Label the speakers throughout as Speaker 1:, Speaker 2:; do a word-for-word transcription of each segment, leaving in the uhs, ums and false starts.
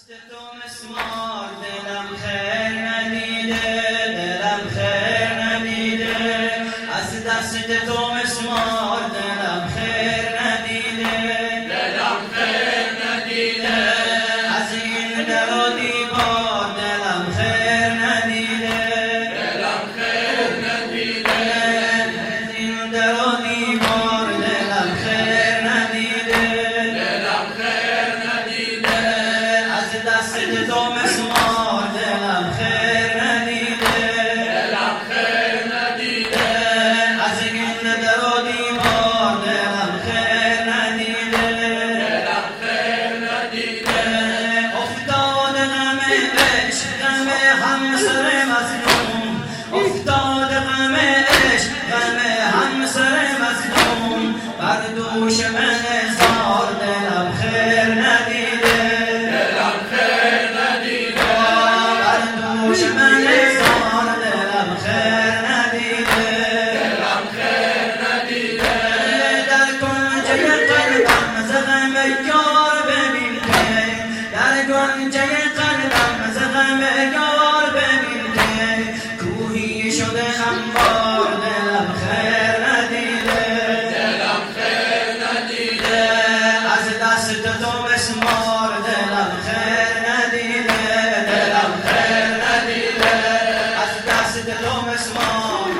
Speaker 1: دست تو مسمار دلم خیر ندیده، دلم خیر ندیده. از دست تو مسمار دلم خیر ندیده،
Speaker 2: دلم خیر ندیده.
Speaker 1: از این در و دیوار دلم خیر ندیده،
Speaker 2: دلم خیر ندیده.
Speaker 1: از این در و دیوار دلم خیر ندیده،
Speaker 2: دلم خیر ندیده.
Speaker 1: از دست تو مسمار دلم خیر ندیده،
Speaker 2: دلم خیر ندیده.
Speaker 1: از این در و دیوار دلم خیر ندیده،
Speaker 2: دلم خیر ندیده.
Speaker 1: افتاد غم عشق غم همسر مظلوم، افتاد غم عشق غم همسر مظلوم. بر دوش من زار دلم خیر ندیده،
Speaker 2: دلم خیر ندیده.
Speaker 1: بر دوش من زار دلم خیر ندیده.
Speaker 2: دلم خیر ندیده.
Speaker 1: در گنجه قلبم ز غم یار ببین که، در گنجه قلبم ز غم یار ببین که، کوهی شده انبار دلم خیر ندیده،
Speaker 2: دلم خیر ندیده.
Speaker 1: از دست تو مسمار دلم خیر ندیده، دلم خیر ندیده. از دست تو مسمار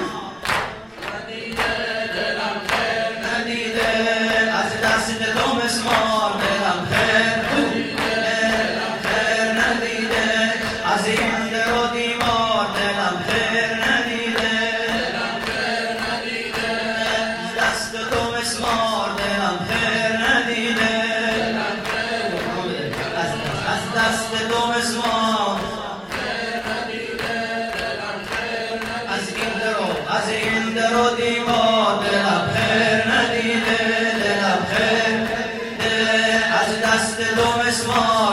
Speaker 2: ندیده. دلم خیر
Speaker 1: ندیده، از دست تو مسمار دلم خیر دلم خیر ندیده. از این در و دیوار دلم خیر ندیده،
Speaker 2: دلم خیر ندیده.
Speaker 1: دست تو مسمار دلم خیر ندیده،
Speaker 2: دلم خیر
Speaker 1: از از دست تو مسمار
Speaker 2: ندیده. دلم خیر ندیده.
Speaker 1: از این در و از این در و دیوار دلم خیر ندیده، دلم خیر از دست تو مسمار